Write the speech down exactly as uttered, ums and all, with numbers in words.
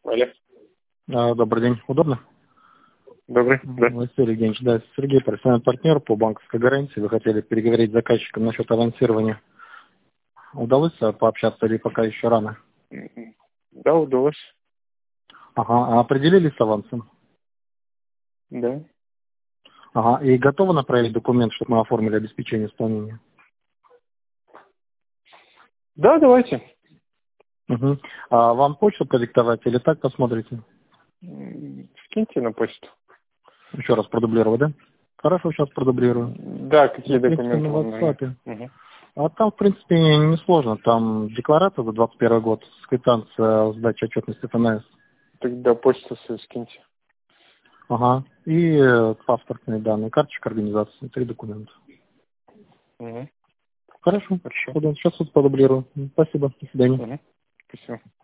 Алло. А, Добрый день. Удобно? Добрый. Да. Василий Евгеньевич, да, Сергей, профессиональный партнер по банковской гарантии. Вы хотели переговорить с заказчиком насчет авансирования. Удалось а, пообщаться или пока еще рано? М, Да, удалось. Ага, а определились с авансом? Да. Ага, и готовы направить документ, чтобы мы оформили обеспечение исполнения? Да, давайте. Угу. А вам почту продиктовать или так посмотрите? М, Скиньте на почту. Еще раз продублировать, да? Хорошо, сейчас продублирую. Да, какие Ну, в принципе, документы на вам нужны? WhatsApp. Мгм. А там, в принципе, несложно. Там декларация за двадцать первый год, квитанция сдачи отчетности эф эн эс. Тогда почту свою скиньте. Ага. И э, паспортные данные, карточка организации, три документа. Угу. Хорошо. Хорошо. Сейчас вот подублирую. Спасибо. До свидания. Угу. Спасибо.